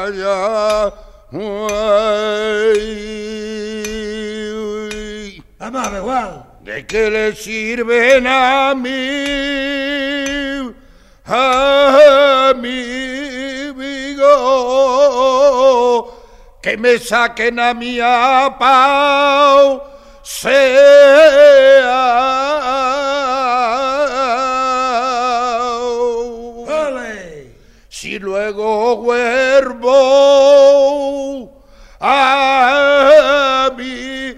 Vamos, Juan. ¿De qué le sirven a mi amigo que me saquen a mi apao sea? ¡Ole! Si luego vuelvo a mi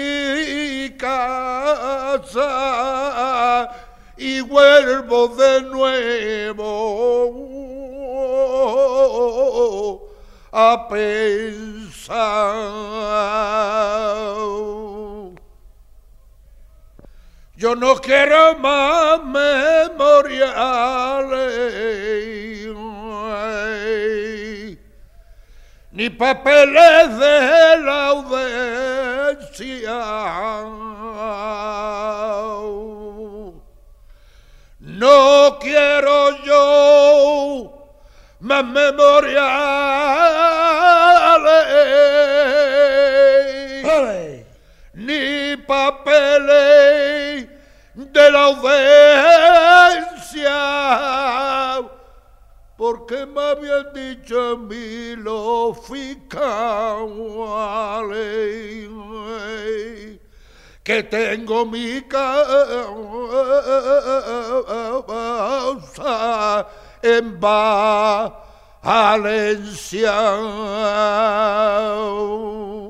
casa y vuelvo de nuevo a pensar. Yo no quiero más memoriales ni papeles de la audiencia. No quiero yo más memoriales ¡Ole! ni papeles de la audiencia, porque me habían dicho a mí los fiscales que tengo mi causa en Valencia.